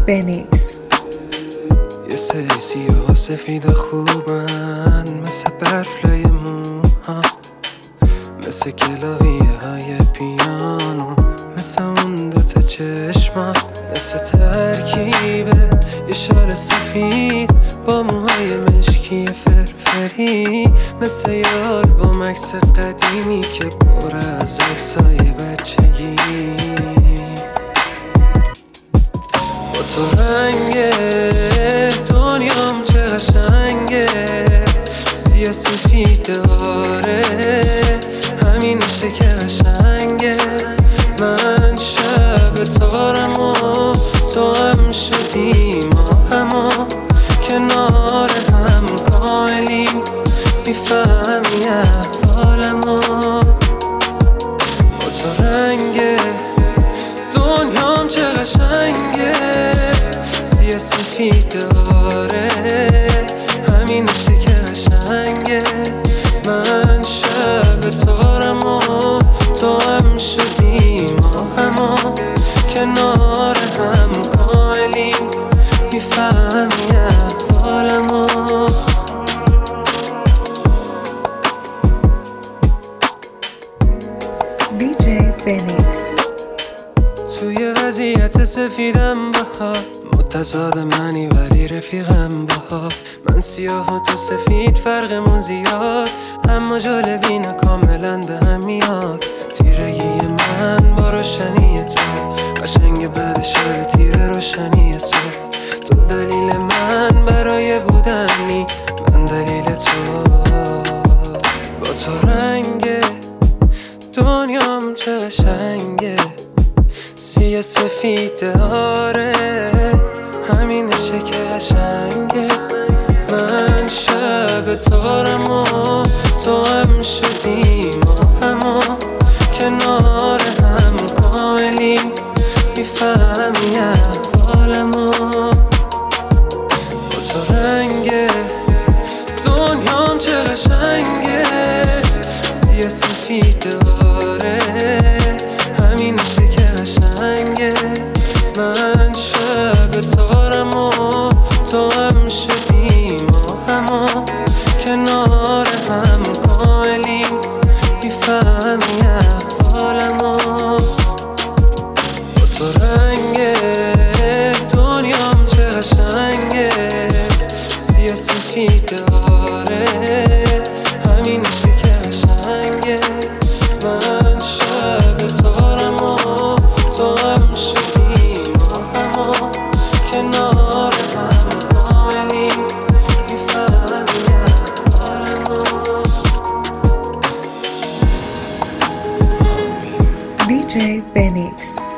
بنیکس. یه سری سیاه و سفید خوبن، مثل برفلای موها، مثل کلاویه های پیانو، مثل اون دوتا چشما، مثل ترکیب یه شال سفید با موهای مشکی فرفری، مثل یه آلبوم عکس قدیمی که پر از عکسای بچگی. با تو رنگ دنیام چه قشنگه، سیاه سفید داره، همینشه که قشنگه. من شب تارم و تو هم شدیم و همو کنار هم کاملیم، میفهمی احوالمو. با تو رنگ دنیام چه قشنگه، سیاه سفید داره، همینشه که قشنگه. من شب تارم و تو هم شدیم و همو کنار هم کاملیم، میفهمی احوالمو. دیجی بنیکس. توی وضعیت سفیدم بها، متضاد منی ولی رفیقم بها. من سیاه و تو سفید فرقمون زیاد، اما جالبینه کاملا به هم میاد. تیرگی من با روشنی تو، قشنگ بعد شب تیر روشنی صبح. تو دلیل من برای بودنی، من دلیل تو. با تو رنگ دنیام چه قشنگه، سیاه سفید داره، همینشه که قشنگه. من شب تارم و تو هم شدیم و همو کنار هم کاملیم، میفهمی احوالمو. با تو رنگ دنیام چه قشنگه، سیاه سفید داره، همینشه که قشنگه. من شب تارم و تو هم شدیم و همو کنار هم کاملیم، میفهمی احوالمو. با تو رنگ دنیام چه قشنگه، سیاه سفید داره، همینشه که قشنگه. من شب تارم و تو هم شدیم و همو کنار هم کاملیم، میفهمی احوالمو. دیجی بنیکس.